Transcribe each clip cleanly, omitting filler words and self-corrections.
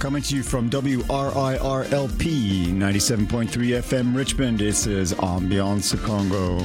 Coming to you from WRIRLP 97.3 FM Richmond. This is Ambiance Congo.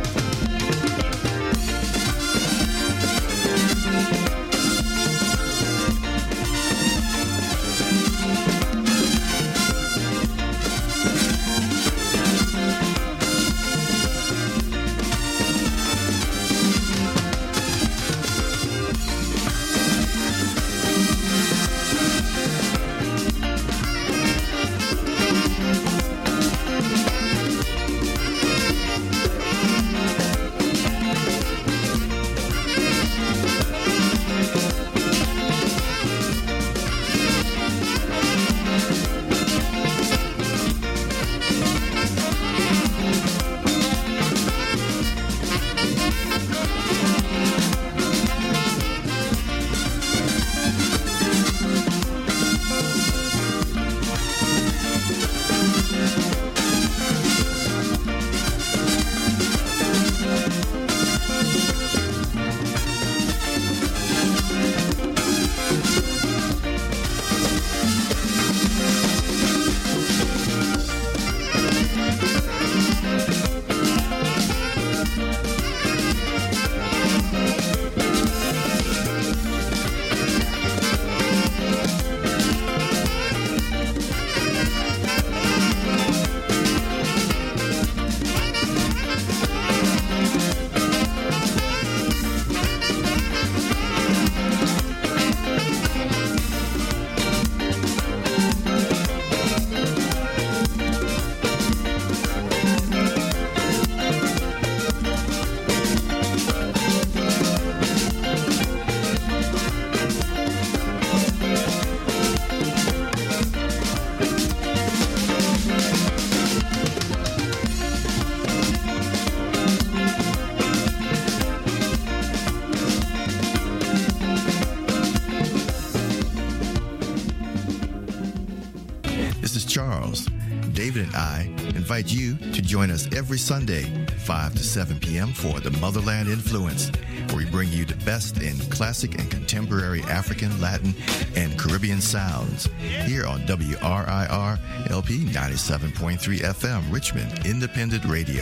David and I invite you to join us every Sunday, 5 to 7 p.m. for the Motherland Influence, where we bring you the best in classic and contemporary African, Latin, and Caribbean sounds here on WRIR LP 97.3 FM, Richmond Independent Radio.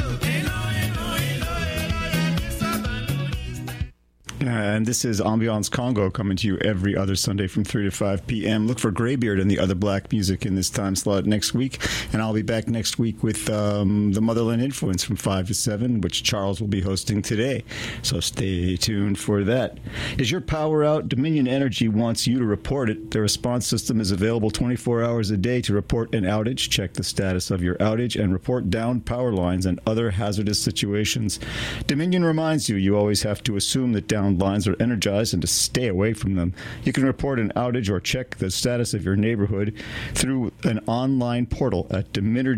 And this is Ambiance Congo coming to you every other Sunday from 3 to 5 p.m. Look for Greybeard and the other black music in this time slot next week. And I'll be back next week with the Motherland Influence from 5 to 7, which Charles will be hosting today. So stay tuned for that. Is your power out? Dominion Energy wants you to report it. Their response system is available 24 hours a day to report an outage, check the status of your outage, and report downed power lines and other hazardous situations. Dominion reminds you, you always have to assume that downed lines are energized and to stay away from them. You can report an outage or check the status of your neighborhood through an online portal at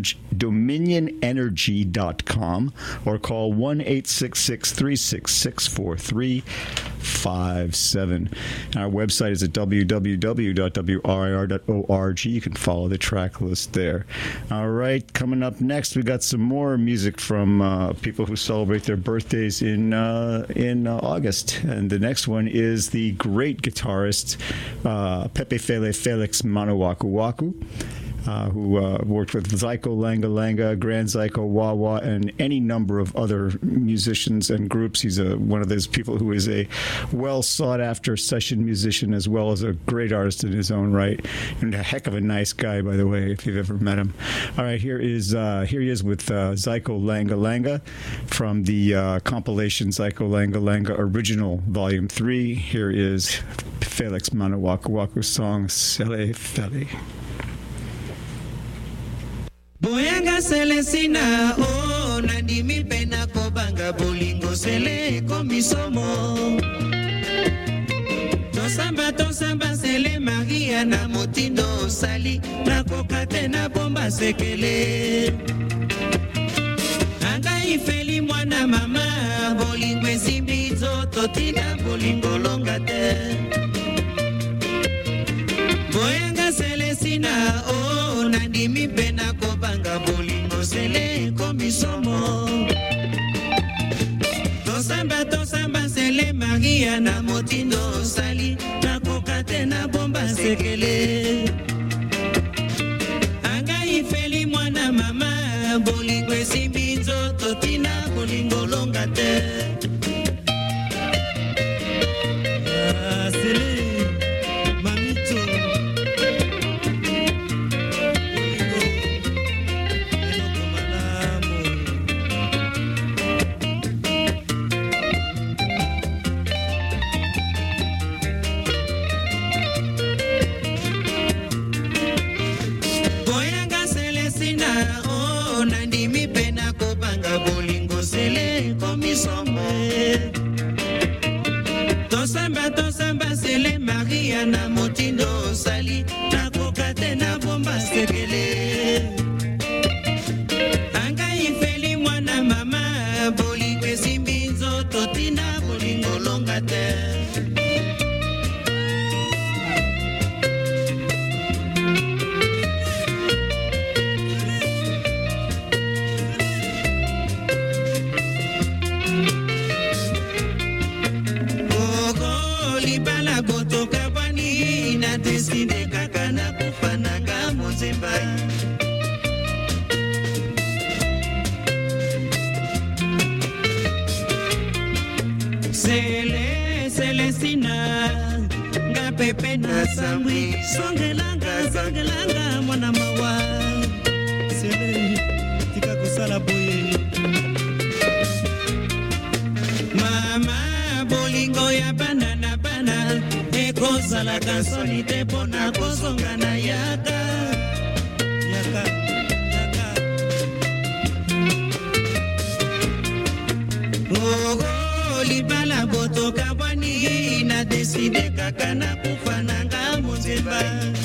dominionenergy.com or call 1-866-366-4357. Our website is at www.wirir.org. You can follow the track list there. All right, coming up next, we got some more music from people who celebrate their birthdays in August. And the next one is the great guitarist Pepe Felix Manawaku Waku, who worked with Zyko Langa Langa, Grand Zyko Wawa, and any number of other musicians and groups. He's one of those people who is a well-sought-after session musician as well as a great artist in his own right, and a heck of a nice guy, by the way, if you've ever met him. All right, here he is with Zyko Langa Langa from the compilation Zyko Langa Langa Original Volume 3. Here is Felix Manawaku Waku's song, Sele Fele. Boyanga Celestina, oh, Nandimi Pena Kobanga Bolingo Sele Komisomo. Tosamba Sele Maria na Motindo Sali, na Kokate na Bomba Sekele. Anga Ifeli Mwana Mama, Bolingo Simbizo, Totina Bolingo Longate. Boyanga Celestina, oh, Nandimi Pena Kobanga Bolingo Sele Komisomo. Tosamba Sele Maria na Motindo Sali, na Kokate na Bomba Sekele. Tosamba sele Maria na motindo sali na kokate na bomba sekele anga ifeli mwana mama bolingo simbinzo totina bolingo longate Deside kakana kufananga mozemba Celestina nga pepe na samwi songelanga mwana mawa Sele tika kusala boye Mama bolingo ya banana kozala kansoni te pona kozonga na yaka libala botoka bwani na deside kaka na kufananga monzemba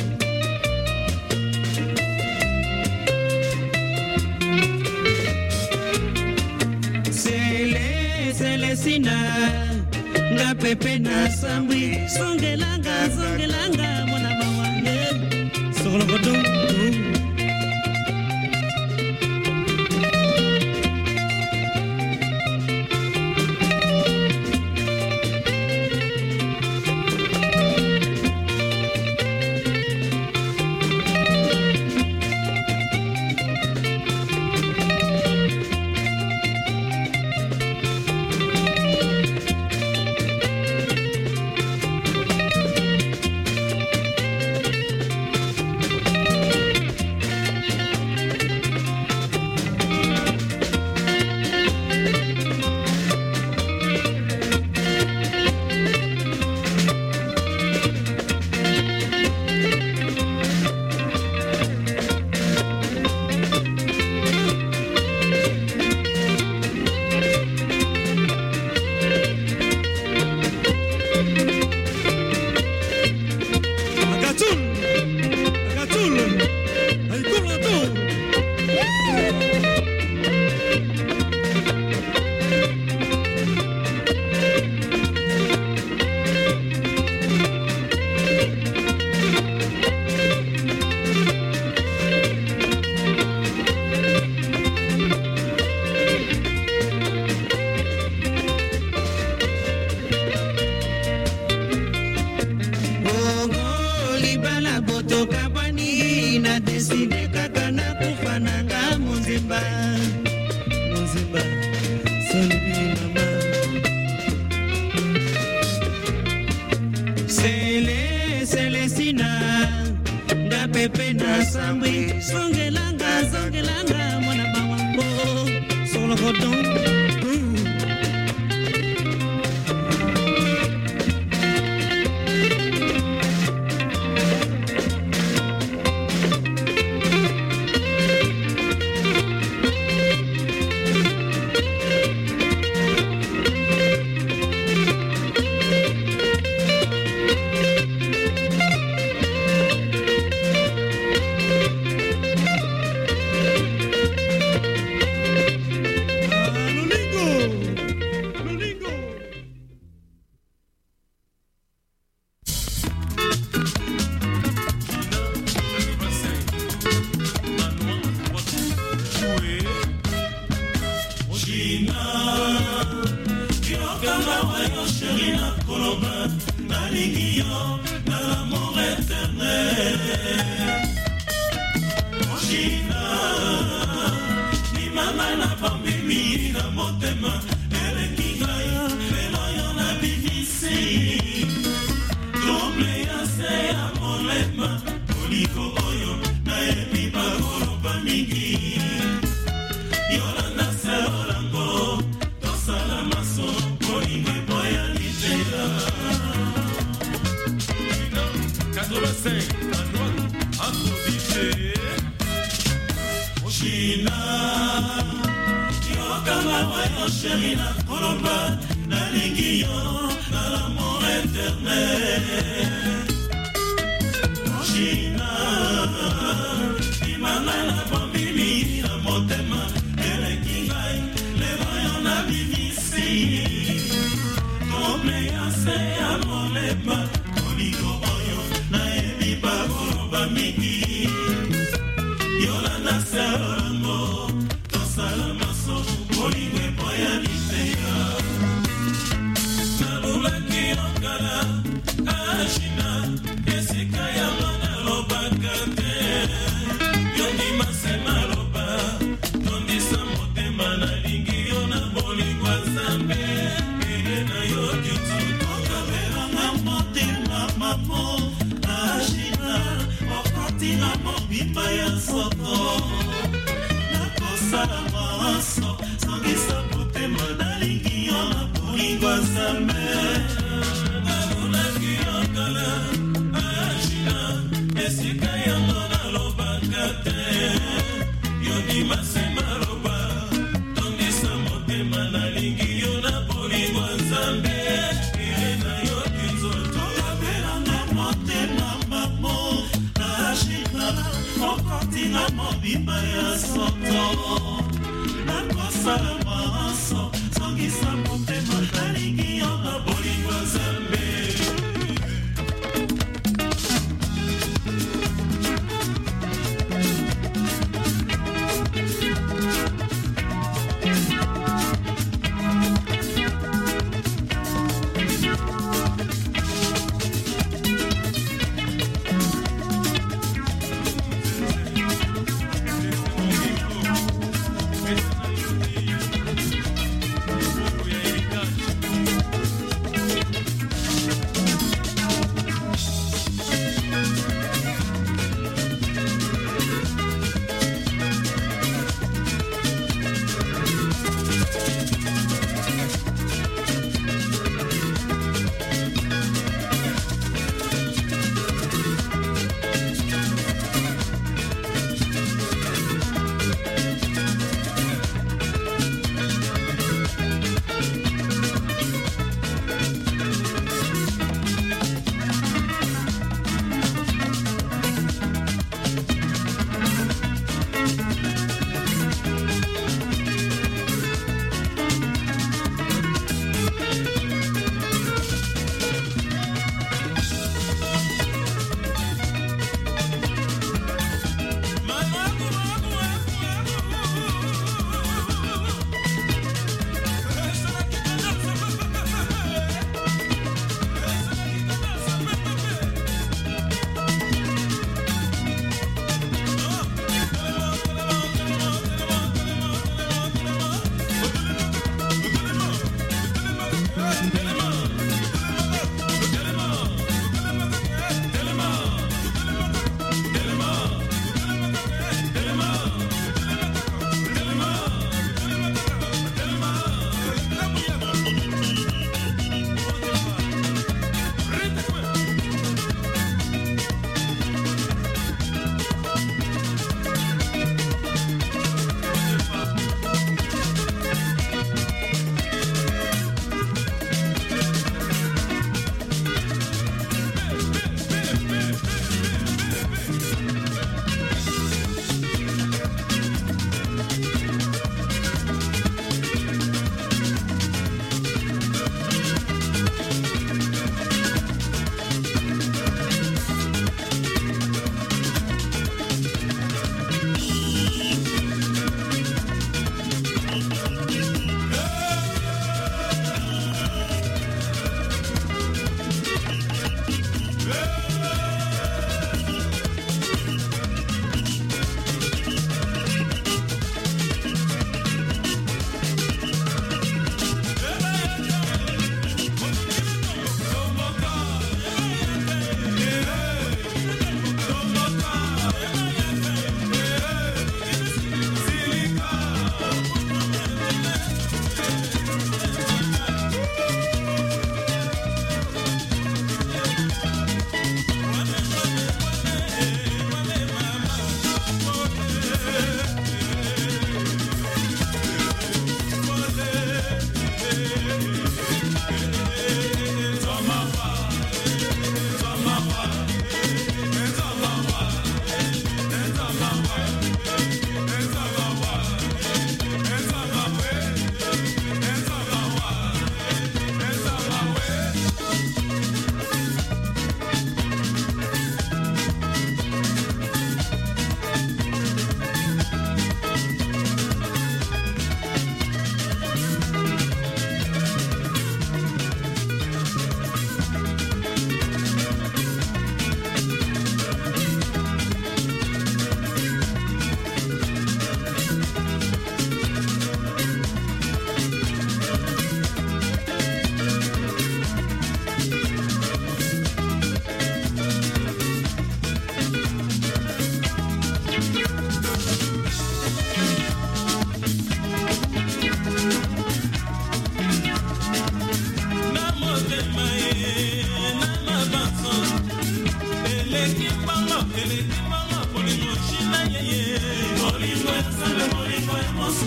Celestina nga pepe na sambwi songelanga mwana mawange solo godo Celestina nga pepe na sambwi songelanga mwana mawango solo godon Mama na pambi mi na motema, elengi chéri na koloba nalingi yo na l'amour éternel China imana na bambimi na motema eleki ngai lelo yo na bimisi komeyase ya molema koliko oyo nayebi bakoloba mingi yolanda seolango tosala maso kolingo epoya liteya nalulaki yokala ashina esika yango nalobaka te yondima se maloba tondisa motema nalingi yo na bolingo ya Nzambe eye na yo kyutu tokabelanga motema mamo ashina okotina mobimba ya soto nakosala maso songisa motema nalingi yo na bolingo ya Nzambe nalulaki yokala ashina esika yango nalobaka te yondima se maloba tondisa motema nalingi yo na bolingo ya Nzambe eye na yo kinzoto tokabelanga motema mamo ashina okotina mobimba ya soto nakosala maso songisa motema nalingi yo na bolingo ya Nzambe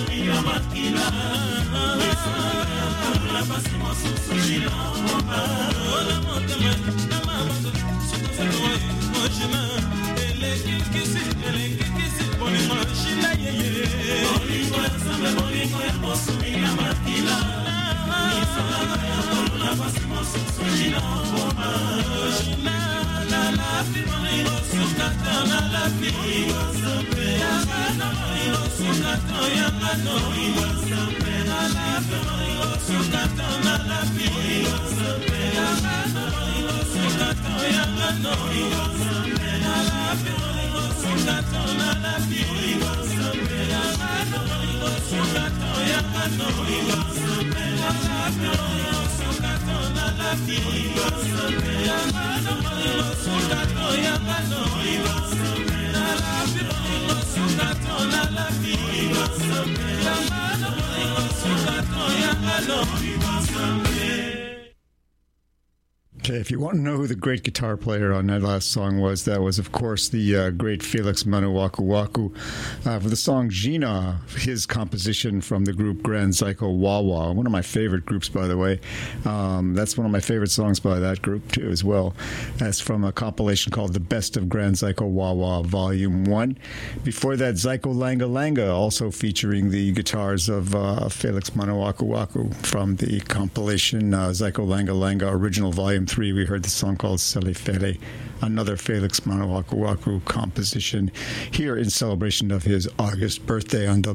Okay, if you want to know who the great guitar player on that last song was, that was, of course, the great Felix Manawaku Waku for the song Gina, his composition from the group Grand Zyko Wawa, one of my favorite groups, by the way. That's one of my favorite songs by that group, too, as well. That's from a compilation called The Best of Grand Zyko Wawa, Volume 1. Before that, Zyko Langa Langa, also featuring the guitars of Felix Manawaku Waku from the compilation Zyko Langa Langa, Original Volume 3. We heard the song called Selefele, another Felix Manawaku Waku composition, here in celebration of his August birthday on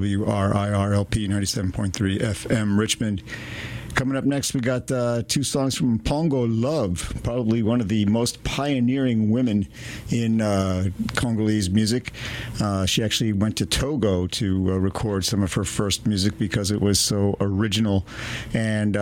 WRIRLP 97.3 FM Richmond. Coming up next, we got two songs from Mpongo Love, probably one of the most pioneering women in Congolese music. She actually went to Togo to record some of her first music because it was so original. And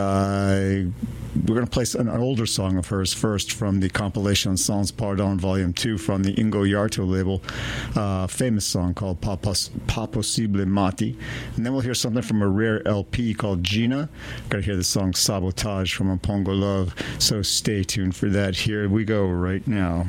we're going to play an older song of hers first from the compilation Sans Pardon Volume 2 from the Ingo Yarto label, famous song called Pas Possible Mati. And then we'll hear something from a rare LP called Gina. Got to hear the song Sabotage from Mpongo Love, so stay tuned for that. Here we go right now.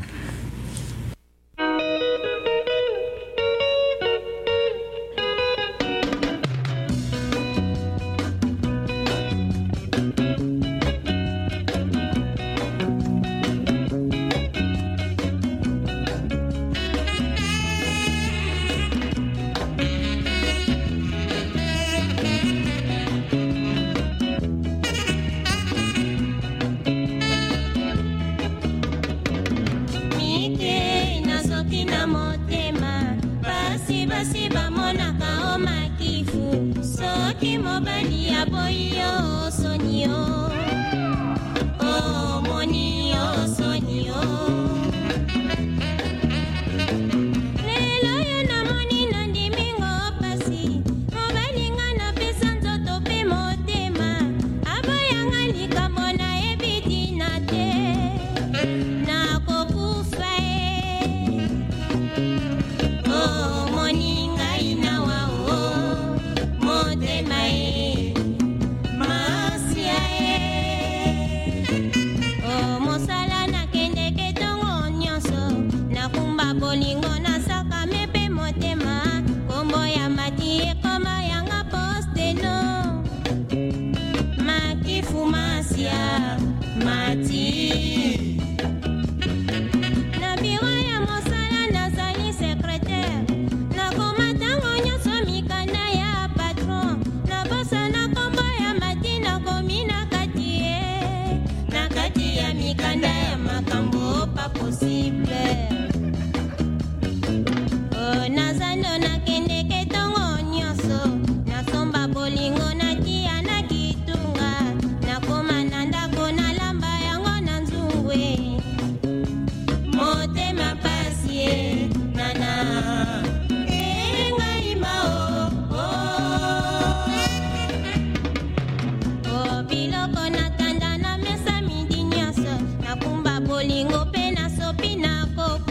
Bolingo pena sopina ko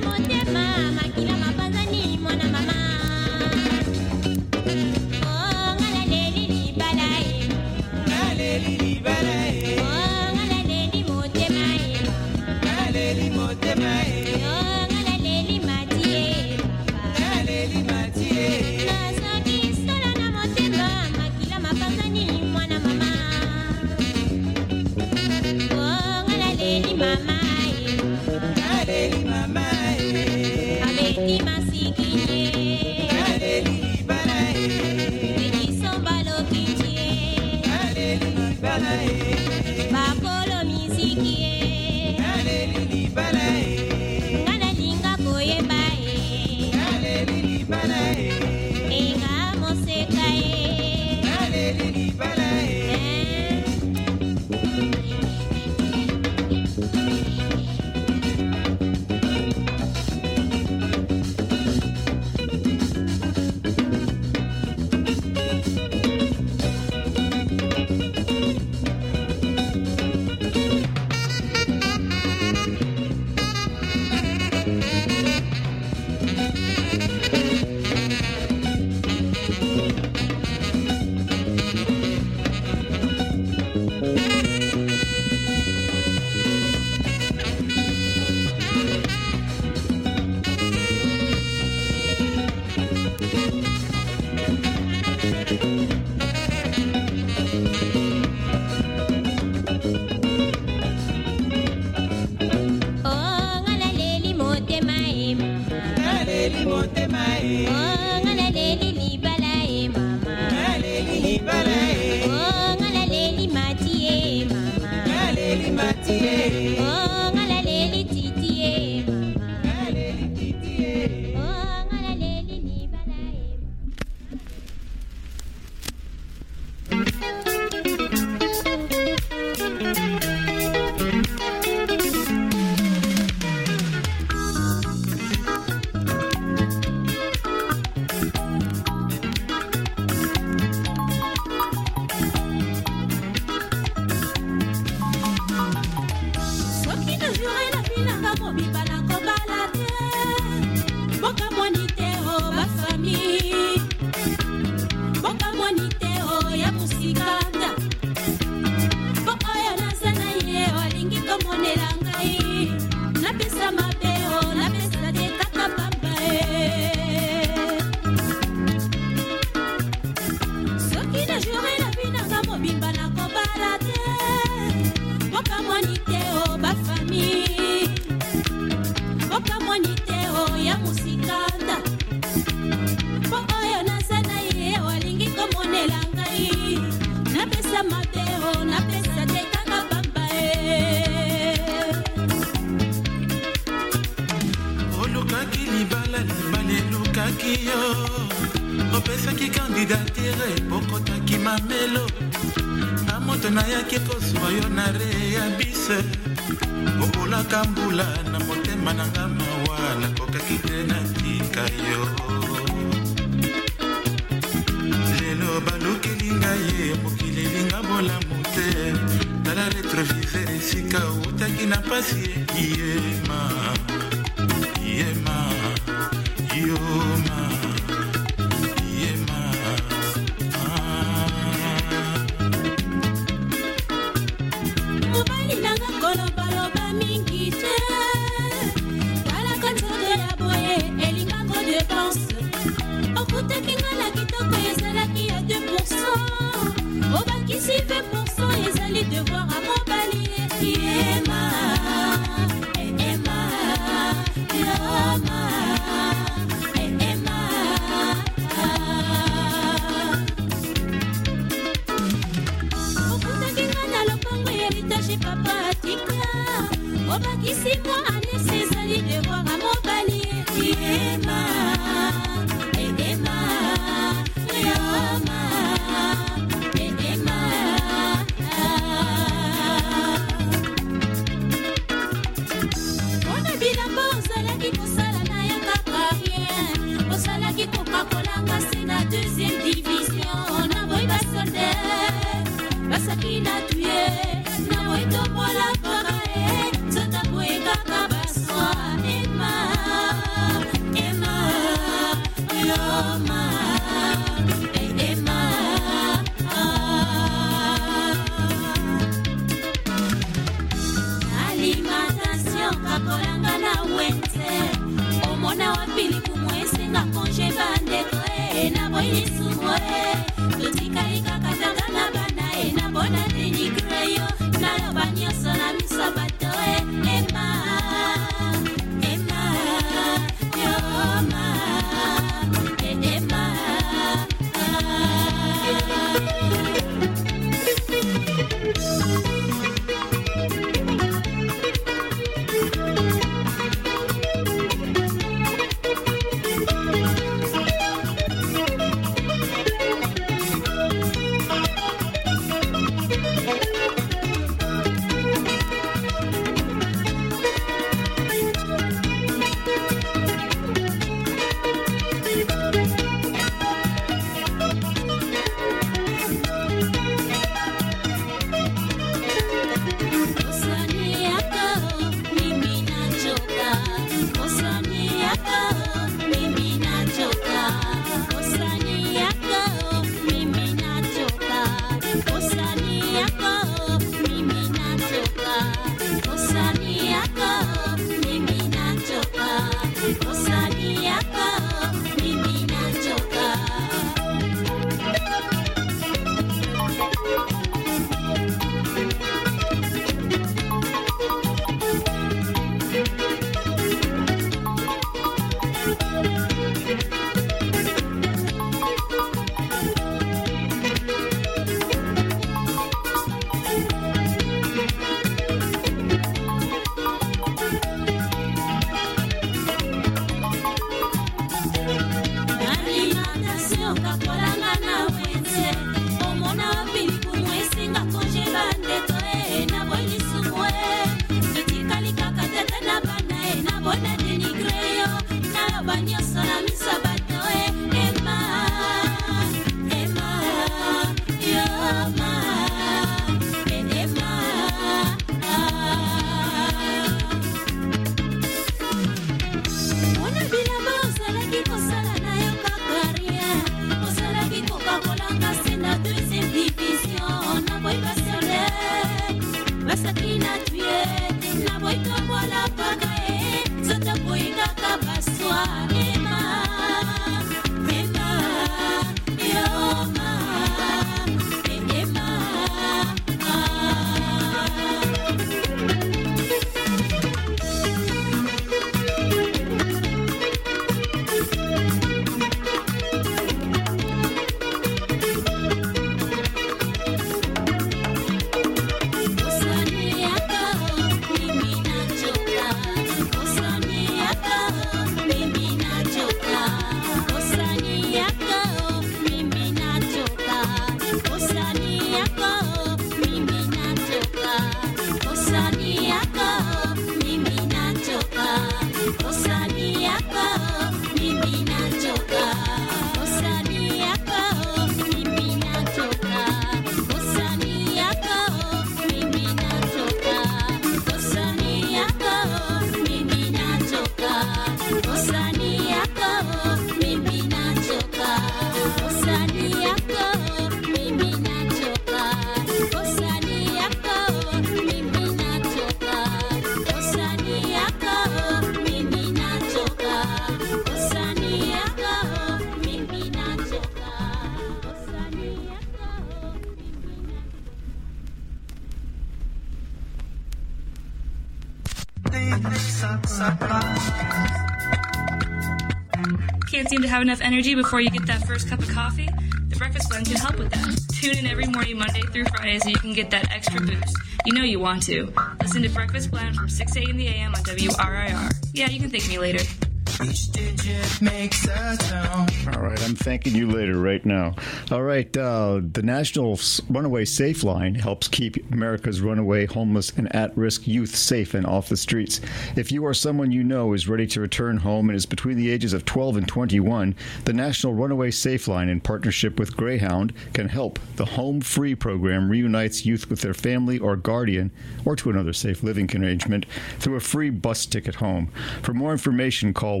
Can't seem to have enough energy before you get that first cup of coffee? The Breakfast Blend can help with that. Tune in every morning, Monday through Friday, so you can get that extra boost. You know you want to. Listen to Breakfast Blend from 6 a.m. the a.m. on WRIR. Yeah, you can thank me later. Each digit makes a tone. All right, I'm thanking you later right now. All right, the National Runaway Safe Line helps keep America's runaway, homeless, and at-risk youth safe and off the streets. If you or someone you know is ready to return home and is between the ages of 12 and 21, the National Runaway Safe Line, in partnership with Greyhound, can help. The Home Free program reunites youth with their family or guardian, or to another safe living arrangement, through a free bus ticket home. For more information, call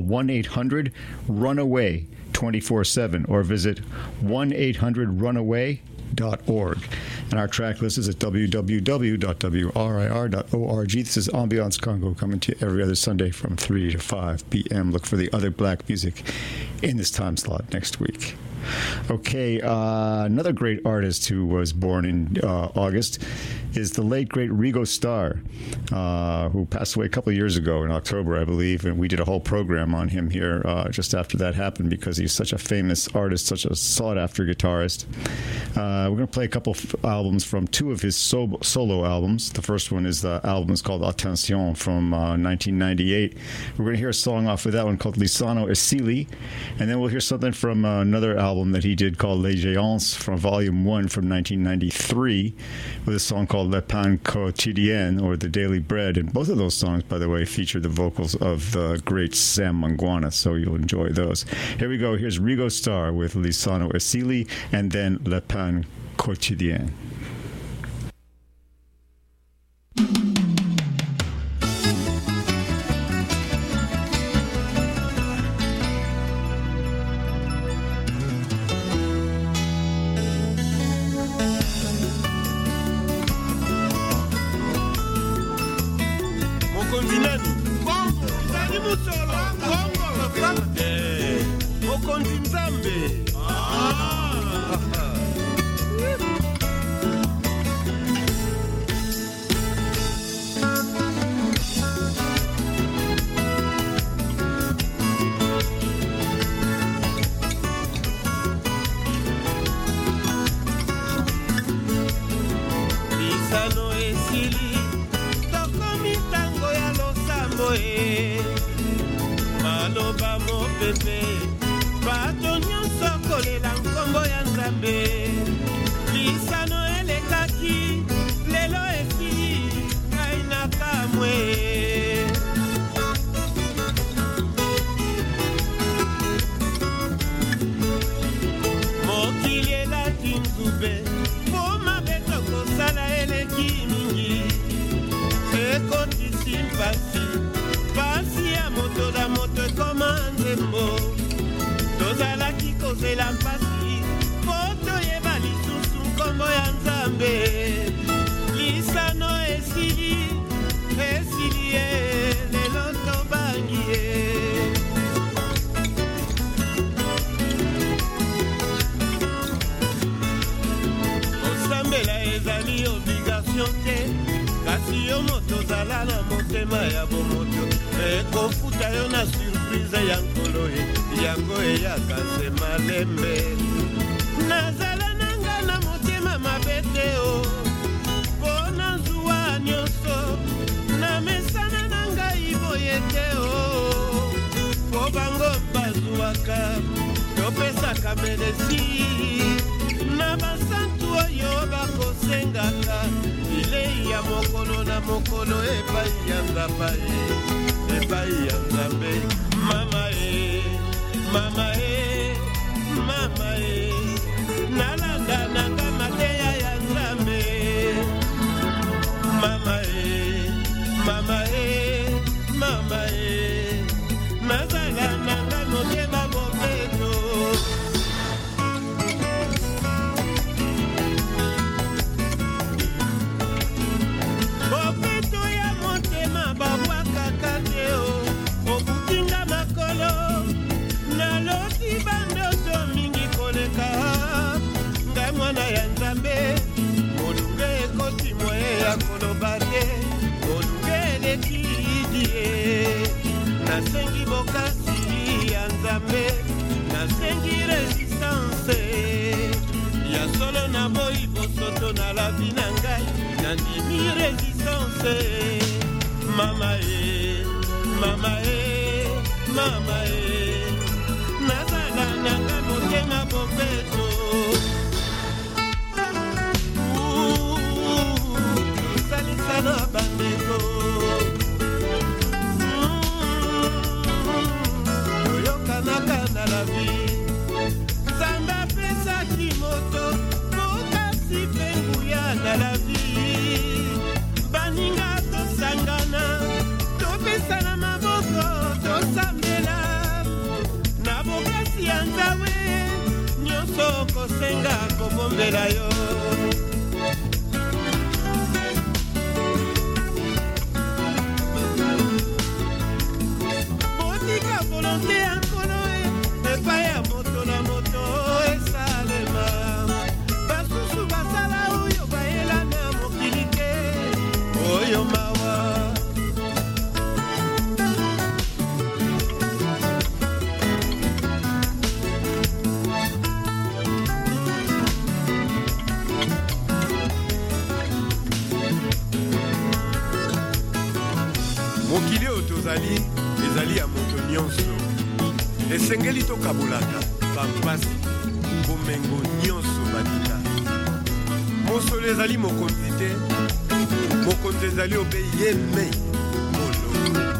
1-800-RUNAWAY 24/7 or visit 1-800-RUNAWAY.org. And our track list is at www.wrir.org. This is Ambiance Congo, coming to you every other Sunday from 3 to 5 p.m. Look for the other black music in this time slot next week. Okay, another great artist who was born in August is the late, great Ringo Starr, who passed away a couple of years ago in October, I believe, and we did a whole program on him here just after that happened because he's such a famous artist, such a sought-after guitarist. We're going to play a couple of albums from two of his solo albums. The first one is the album is called Attention from 1998. We're going to hear a song off of that one called Lisano Esili, and then we'll hear something from another album that he did called Les Géants from Volume 1 from 1993 with a song called Le Pain Quotidien, or The Daily Bread. And both of those songs, by the way, feature the vocals of the great Sam Mangwana, so you'll enjoy those. Here we go. Here's Ringo Starr with Lisano Esili and then Le Pain Quotidien. mokonzi nani? Zali musolo. Mokonzi Nzambe. Lisano esili tokomi tango ya losambo maloba mopepe bato nyonso kolela nkombo ya Nzambe. Lisano elekaki lelo esili ngai na kamwe. Mokili elaki nzube po mabe tokosala eleki mingi ekotisi pasi ya moto na moto ekoma nzembo. Tozalaki kozela mpasi po toyeba lisusu nkombo ya Nzambe. Lisano esili lelo tobangi osambela ezali obligation te, kasi yo moto zala na motema ya bomoto ekofuta yo na surprise ya nkolo yango eyaka se malembe. Nazala nanga na motema mabe te mpo na zuwa nyonso na mesana na ngai boye te mpo bango bazwaka topesaka menesi na basantu oyo bakosengaka bilei ya mokolo na mokolo epai ya Nzambe. Mama nalanda nanga mateya ya Nzambe. Mama nazala nanga motema bopeto. Bopeto ya motema babwakaka te okutinga makolo naloki bandoto mingi koleka ngai mwana ya Nzambe. Molunge ekoti moye ya koloba te molunge eleki idie. Nasengi bokasi ya Nzambe, nasengi resistance ya solo na boyi bosoto na lavi na ngai nandimi resistance. Mama nazala nanga motema bopeto. Salisana bandeko oyokanaka na la vie. Nzambe apesaki moto bokasi mpe nguya na la vie. Baninga tosangana topesana maboko tosambela na bokasi ya Nzambe nyonso kosenga kobombela yo. Botika volonté ya nkolo epai ya moto na moto esalema. Basusu basala oyo bayela na mokili te oyo mawa. Mokili oyo tozali ezali ya moto nyonso. Esengeli tokabulaka bampasi bomengo nyonso badita. Mosolo ezali mokonzi te, mokonzi ezali obe ye mei molo.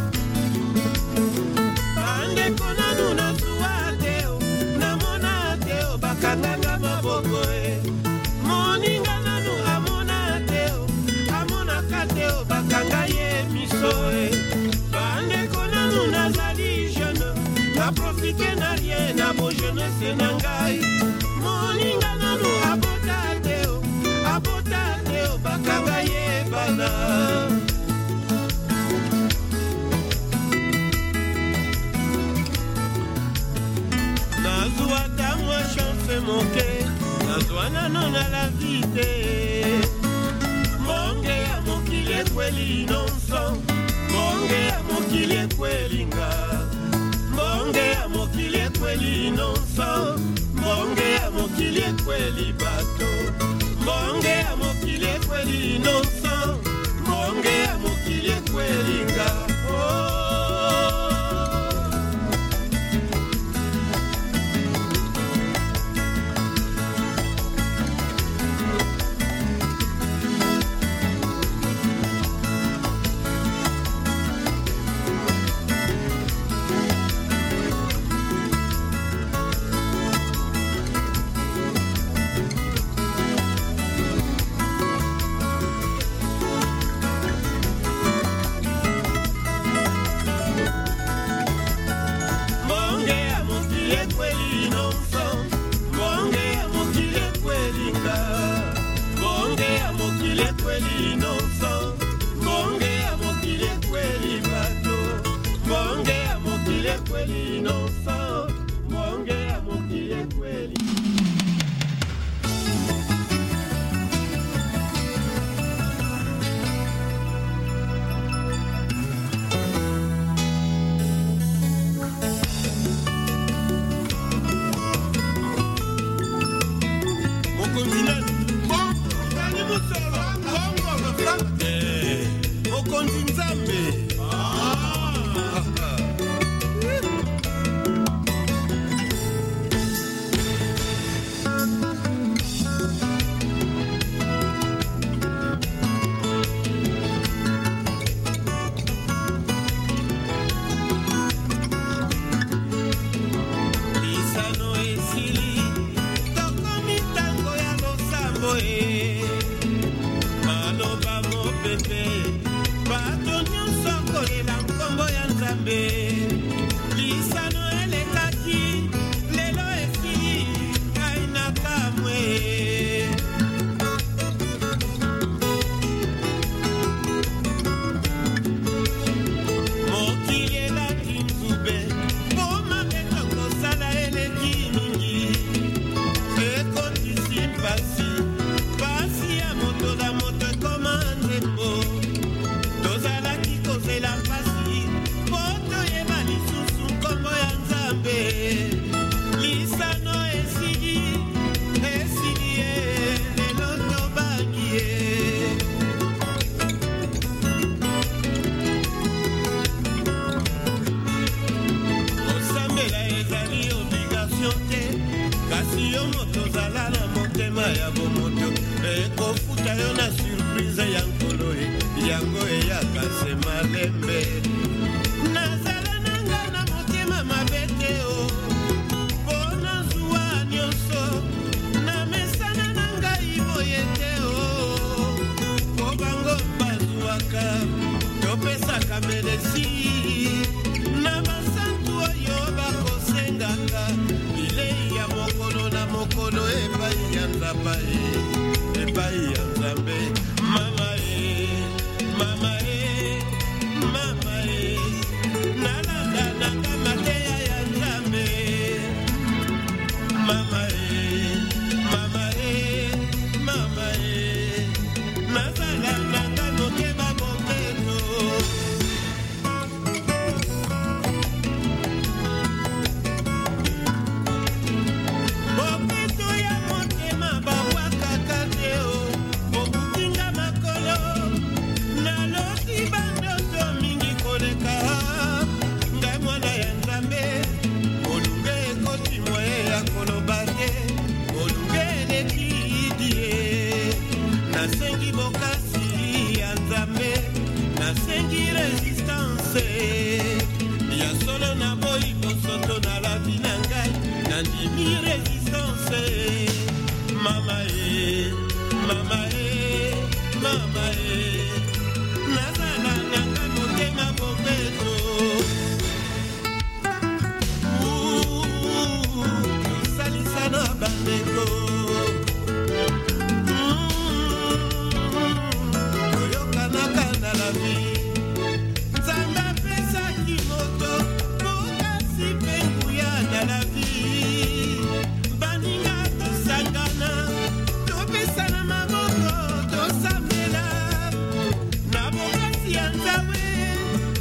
Bandeko nanu nazuwa teo namona teo bakanganga maboko moninga nanu amona teo amonaka teo bakanga ye miso bandeko nanu nazali jeune na profite na rien na bo jeunesse na ngai moninga nanu abota teo bakanga ye bana. manano na la vie. Monge ya mokili ekweli nonso, monge ya mokili ekweli nga, monge ya mokili ekweli nonso, monge ya mokili ekweli bato, monge ya mokili ekweli nonso, monge ya mokili ekweli nga.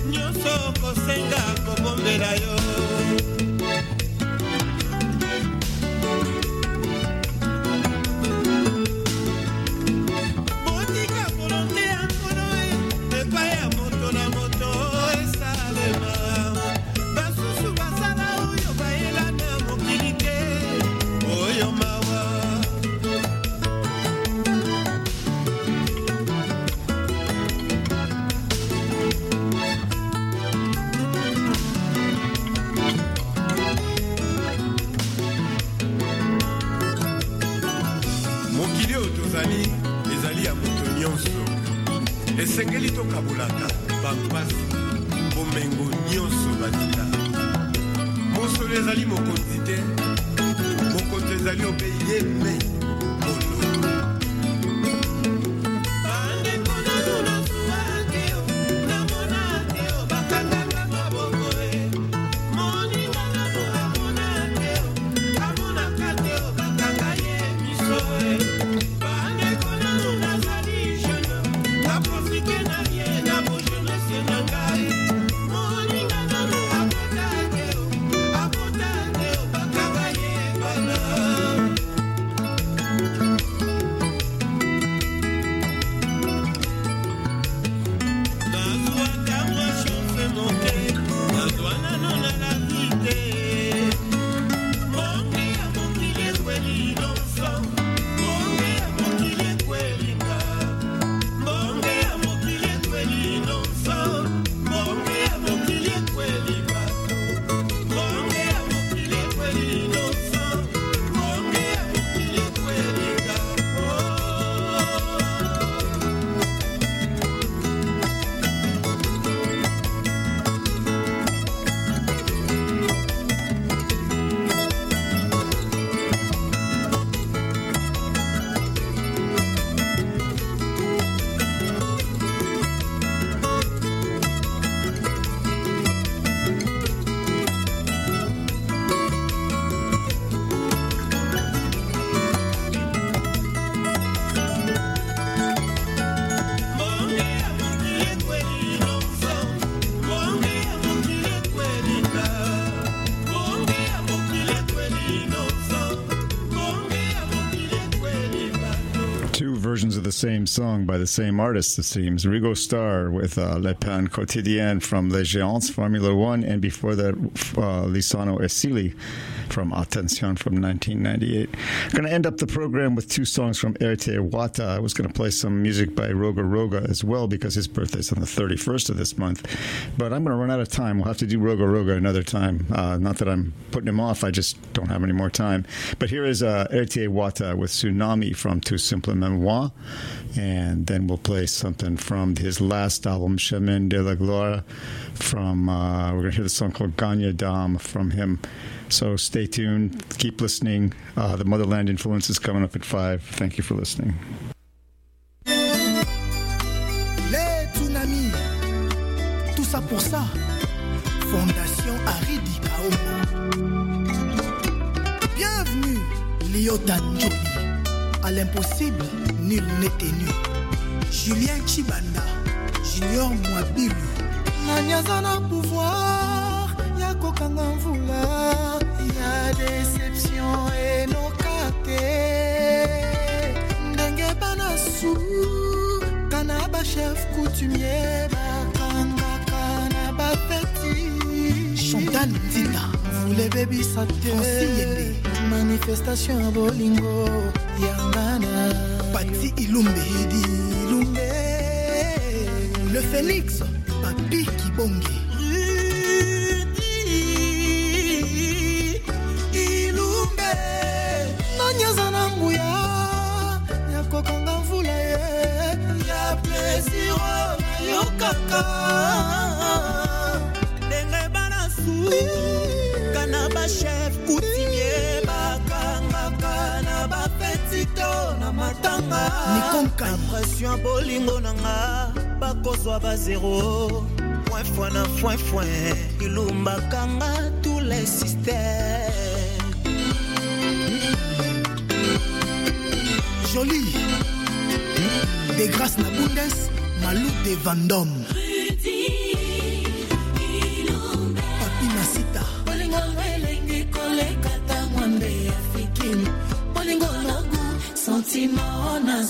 nyonso kosenga kobombela yo. esengeli tokabulaka bampasi bomengo nyonso batita mosolo ezali mokonzi te mokonzi ezali obei ye me molo Versions of the same song by the same artist, it seems. Ringo Starr with Le Pain Quotidien from Les Géants Formula One, and before that, Lisano Esili from Attention from 1998. I'm going to end up the program with two songs from Erte Wata. I was going to play some music by Roga Roga as well because his birthday's on the 31st of this month, but I'm going to run out of time. We'll have to do Roga Roga another time. Not that I'm putting him off, I just don't have any more time. But here is Erte Wata with Tsunami from Tout Simplement, and then we'll play something from his last album, Chemin de la Gloire, from, we're going to hear the song called Gagne Dame from him. So stay tuned, keep listening. The Motherland Influence is coming up at 5. Thank you for listening. Les tsunamis, tout ça pour ça. Fondation Aridi Kaoma. Bienvenue, Lyotan Jolie. À l'impossible, nul n'est tenu. Julien Chibanda, Junior Mwabilu. Nanyazana pouvoir, ya kokanga mvula, ya déception et no kate. Ndenge banasu, kanaba chef coutumier, bakanga kanaba petit. Chantal Ndina, vous les baby saté. Manifestation à Bolingo, Yangana. Pati Ilumbe, Hidi Ilumbe. Le Phénix, Papi Kibonge. Ilumbe. Nanyazana Mouya. Yako Kanga Fula. Ya plaisir, yo kaka. Denge Banasu. Kanaba chef coutumier. Bakanga kanaba petito na matanga. Nikonka. Pression bolingo nanga. Bakozwa ba zéro. Point fois na point point. Ilumba kanga tous les systèmes. Jolie. Des grâces na Bundes. Malou de Vendôme.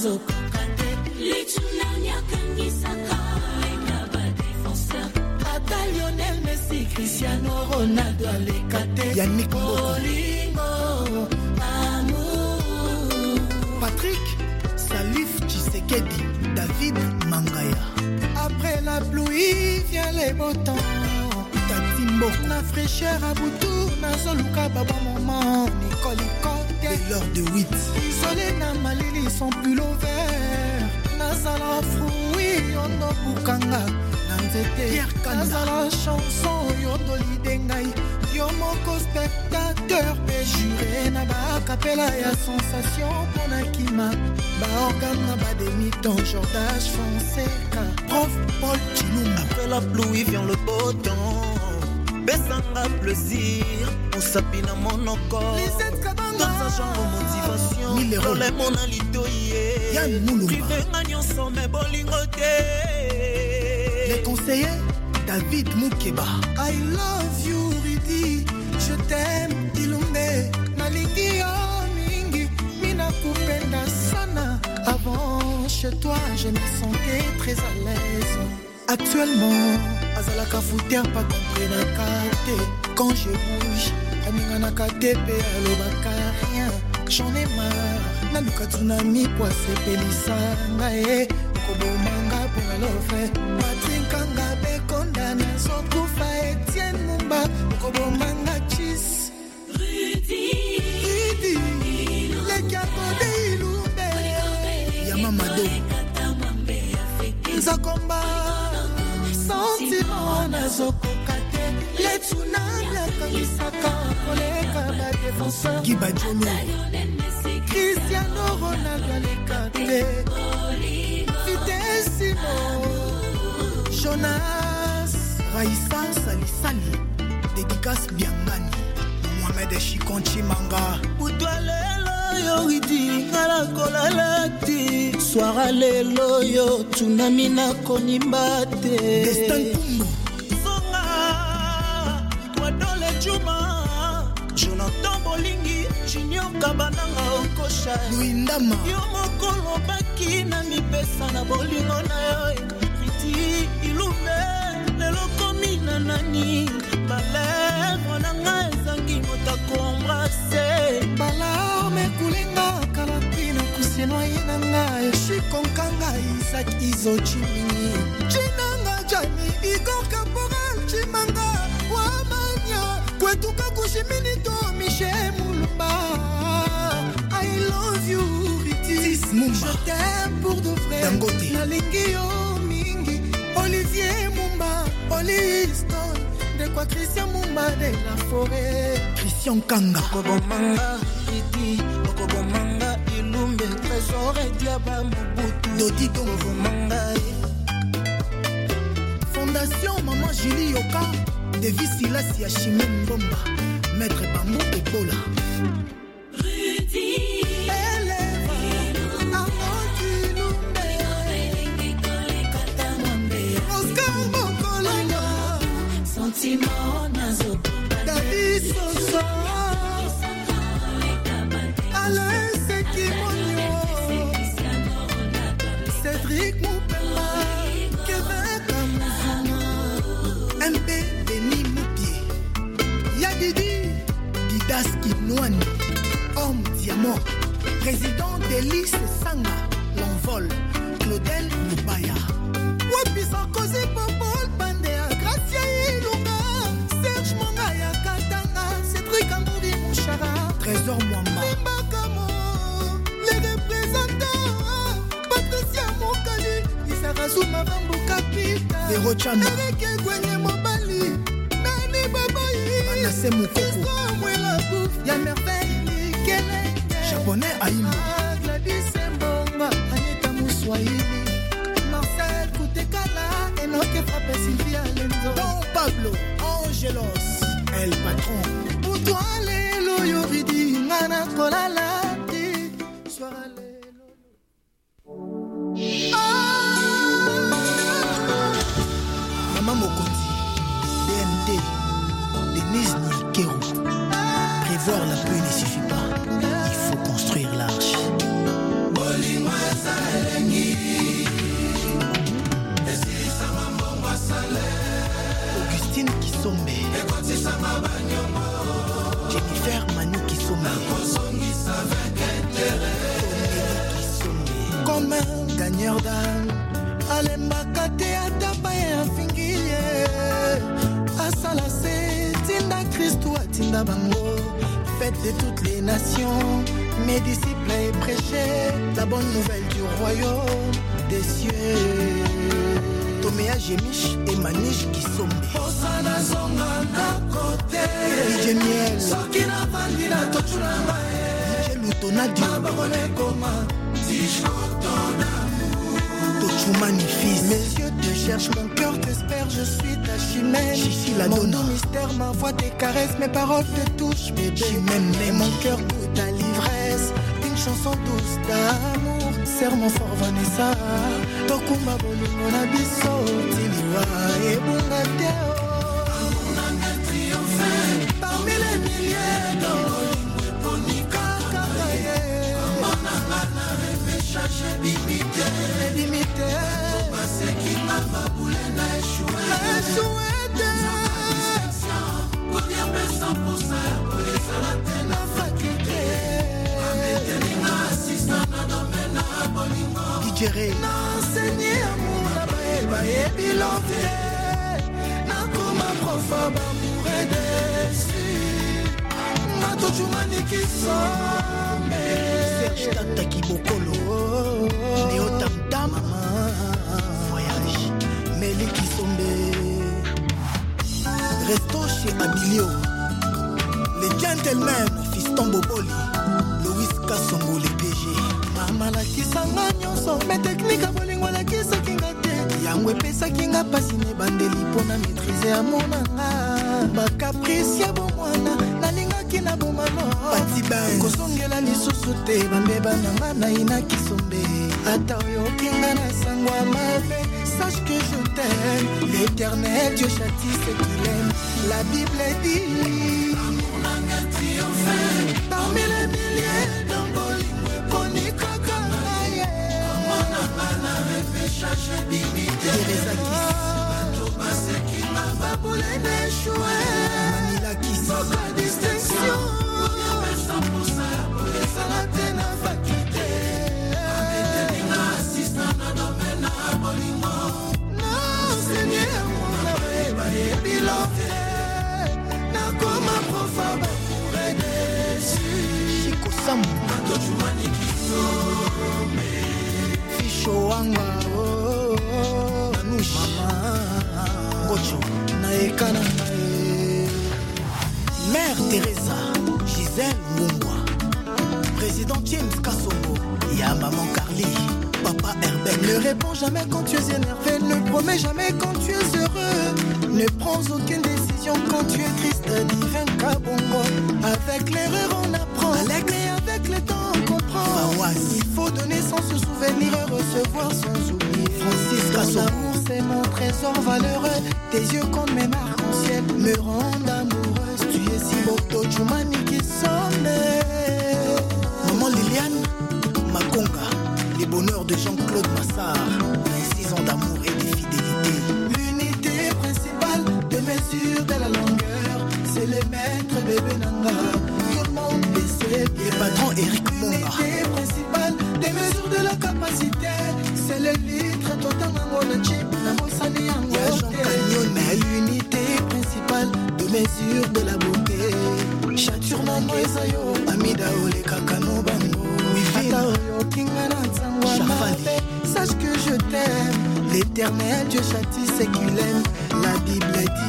nazokokate litunanyakanisaka ekaba défenseur ata Lionel Messi Cristiano Ronaldo alekate Yannick Bolingo amour Patrick Salif Tshisekedi David Mangaya. Après la pluie vient les beaux temps Tatimbo na fraîcheur à Boutou nazoluka baba maman Nicole Côté l'heure de 8 isolé na malili son pull vert nazala fruit yondo bukanga na nzete nazala chanson yondo lidengai yo moko spectateur pe juré na ba capella ya sensation pona kima ba organe na ba demi-temps Jordache Fonseca Prof Paul Chilumba. Après la pluie vient le beau temps Besanga plaisir on s'appuie dans mon corps dans sa genre motivation le mon alitoye Yann Moulumba. privé ngagnon sommet bolingo te Les conseillers David Moukeba. I love you Ridi je t'aime Ilumbe nalingi yo mingi mina kupenda sana avant chez toi je me sentais très à l'aise actuellement azalaka fouter pas compris na kate quand je bouge aminga na kate pe alobaka rien j'en ai marre naluka tsunami kwa sepelisa ngae kobomanga pe love patinkanga be kondana sokufa Etienne Mumba kobomanga chis Rudy le kapode ilumbe Yamamado nzakomba sentiment nazokokate le tsunami akanisaka koleka ba défenseur Gibajono Cristiano Ronaldo alekate Fidesimo Jonas Raissa Salisali Dédicace Biangani Mohamed Chikon Chimanga Utwalelo yo idi ngala kolalati Soara lelo yo tsunami na konimbate Destin Kumbo Songa Wadole Juma Jonathan Bolingi Junior Kabananga Okosha Luindama Yo mokolo baki na mipesa na bolingo na yo Riti ilume lelo komi na nani balèvre na nga ezangi motako embrase balarme kulenga kalapina kusenoi na nga eshikonkanga Isaac Izochimi Chinanga Jami Igor Caporal Chimanga Wamanya Kwetuka Kushiminito Michel Moulumba I love you Riti Mumba. Je t'aime pour de vrai Dangote. Nalingi yo mingi Olivier Mumba Oliston De quoi Christian Mumba de la forêt Christian Kanga Okobomanga Riti Okobomanga Ilumbe Trésor et Diaba Mobutu Dodi Dongo Okobomanga Fondation Maman Julie Yoka Davis Silas Yashimi Mbomba Maître Bambou Ebola David Soso Alain Sekimonyo Cédric Moupema Kevin Kamuzuma MP Denis Moupier Yadidi Didas Kinouani Homme Diamant Président d'Élise Sanga L'envol Claudel Moubaya Wapi Sarkozy Popol Pandea Gracia Ilunga Serge Mongaya Katanga Cédric Ambouri Mouchara Trésor Mwamba Limbakamo Les représentants Patricia Mokali Isara Zuma Bambo Kapita Zero Chama Erike Gwenye Mobali Nani Babayi Manassé Moukoko Christo Mwela Bouf Ya Merveille Kelenge Japonais Aïmo Gladys Mbonga Anita Mouswahili Marcel Koutekala Enoke Frappe Sylvia Lenzo Don Pablo Angelos El Patron Pour toi Lelo Yoridi Ngana Kolala Ti Soara Lelo Maman Mokonzi BND Denise Nikero Prévoir la pluie ne suffit pas Il faut construire l'arche Bolingo Ezala Kisombe, Jennifer Manu Kisombe, comme un gagneur d'âme, Alemba Kate Atapa et un finguier, Asalase, Tinda Christou, Tinda Bango, fête de toutes les nations, mes disciples et prêchés, la bonne nouvelle du royaume des cieux. Tomea Jemish et Manish Kisombe. Osana zonga na kote. DJ Miel. Sokina bandina tochulama. DJ Lutona Dio. Mababone koma. Tishotona. Tochumani fils. Mes yeux te cherchent, mon cœur t'espère, je suis ta chimère. Chichi la donne. Mon mystère, ma voix tes caresses, mes paroles te touchent, bébé. J'aime mon cœur goûte ta l'ivresse. Une chanson douce d'amour. Serment fort Vanessa. Tokuma bolingo na biso tiliwa ebunga teo amunanga triomphe parmi les milliers d'olingo eponika kakaye amonanga na repêchage limité basekinga babule na échoué kodia pesa posa kolesala te na faculté ametelinga assistant na domaine na bolingo Géré. N'enseigner amour là-bas et bilanté. N'a comme un prof amour et déçu. N'a tout chumani qui sombe. Serge Tata Kibokolo. Néo Tam Tam. Voyage. Méli qui sombe. Resto chez Abilio. Les gentlemen, Fiston Boboli. Louis Kassongo, les PG. Mala kisanga nyonso me technique bolingo la kisa kinga te yango pesa kinga pasine bandeli pona maîtriser amonanga ba caprice ya bomwana nalinga kina bomano patiba kosongela lisusu te bambeba nanga na ina Kisombe ata yo kinga na sangwa mabe sache que je t'aime l'éternel Dieu châtie ceux qu'il aime la Bible dit amonanga triomphe parmi les milliers d'ambolingo ponika Cherche limité Teresa Kiss Thomas Sekima Baboule d'échoué Manila Kiss Soka distinction Personne pour ça Pour les salades na faculté Ametelinga assistant na domaine na bolingo Non, Seigneur mon arrêt et bilanté Na comme un profa Baboule déçu Chico Sam Mato Chumani Kisome Fichouanga Naekana Mère Teresa, Gisèle Mungwa, Président James Kassongo, Y'a maman Carly, Papa Herbert. Ne réponds jamais quand tu es énervé, ne promets jamais quand tu es heureux. Ne prends aucune décision quand tu es triste, divin Kabongo. Avec l'erreur on apprend, avec le temps on comprend. Il faut donner sans se souvenir et recevoir sans oublier. Francis Kassongo. C'est mon trésor valeureux. Tes yeux comme mes arcs-en-ciel me rendent amoureuse. Tu es si beau, Tochumani qui sonne. Maman Liliane, Makonga, les bonheurs de Jean-Claude Massard. 26 ans d'amour et de fidélité. L'unité principale de mesure de la longueur, c'est le maître bébé Nanga. Tout le monde baissait les patrons Eric Monga. L'unité principale des mesures de la capacité, c'est le litre total de chip. L'unité principale de mesure de la beauté. Chature Nangoesayo, Amida Ole Kakano Bango. Sache que je t'aime. L'éternel Dieu châtie ce qu'il aime. La Bible dit.